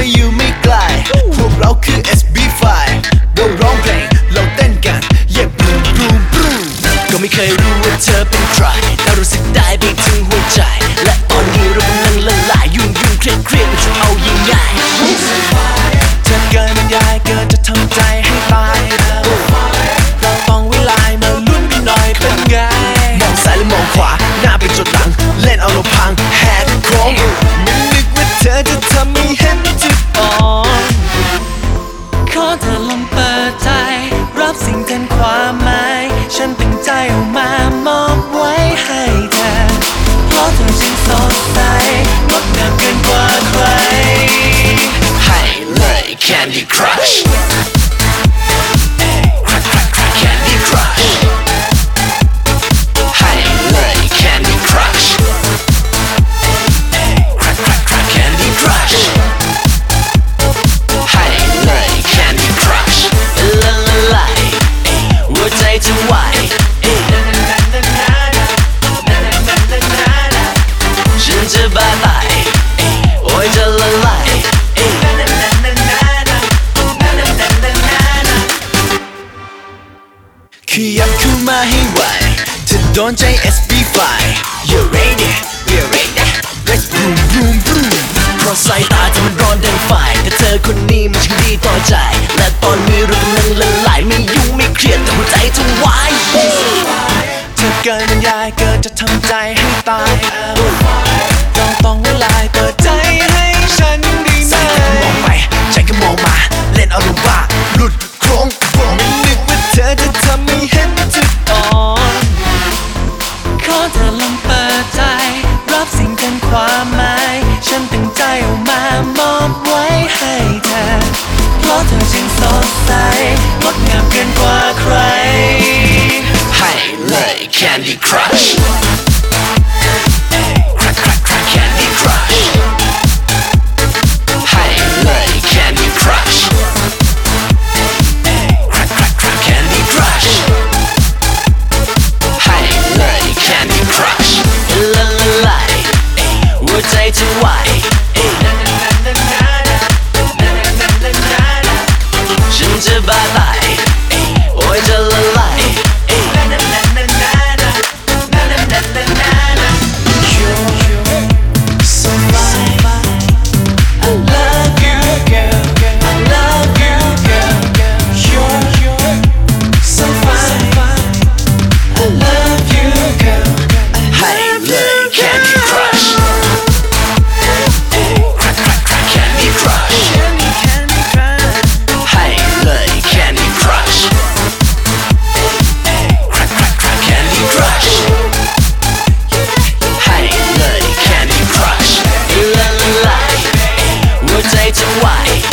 ออยู่ไม่ไกลพวกเราคือ SB5 เราร้องเพลงเราเต้นกันyeah boom boom boom ก็ไม่เคยรู้ว่าเธอเป็นใครแต่รู้สึกได้ไปถึงหัวใจและตอนนี้เรากำลังละลายยุ่งเครียดมันจะเอายังไงเธอเกินบรรยายเกินจะทำใจให้ตายเราต้องเวลามาลุ้นกันหน่อยเป็นไงมองซ้ายและมองขวาหน้าเป็นจุดหลังเล่นเอาเราพังแหกโค้งไม่นึกว่าเธอจะทำให้เห็นจุดอ่อนขอเธอลองเปิดใจรับสิ่งเกินความหมายฉันตั้งใจเอามามอบไว้ให้เธอเพราะเธอจึงสดใสงดงามเกินกว่าใครให้เลย Candy Crush Candy Crush ให้เลย Candy Crush Candy Crush ให้เลย Candy Crush ละลายหัวใจจะไหวฉันจะบ้าตายโอ้ยจะละลายขยับเข้ามาให้ไวเธอโดนใจ SB5 You're ready We're ready Let's boom boom boom เพราะสายตาเธอมันร้อนดังไฟแต่เธอคนนี้มันช่างดีต่อใจและตอนนี้เรากำลังละลายไม่ยุ่งไม่เครียดแต่หัวใจจะวายเธอเกินบรรยายเกินจะทำใจให้ตายเราต้องเวลาเปิดใจให้ฉันได้ไหมมองไปใจก็มองมาเล่นเอาลงบ้าหลุดโค้งไม่นึกว่าเธอจะทำให้เห็นจุดอ่อนขอเธอลองเปิดใจรับสิ่งเกินความหมายฉันตั้งใจเอามามอบไว้ให้เธอเพราะเธอจึงสดใสงดงามเกินกว่าใครให้เลย Candy Crush Candy Crush ให้เลย Candy Crush Candy Crush ให้เลย Candy Crush ละลายหัวใจจะไหวฉันจะบ้าตายโอ้ยจะละลายใจจะไหว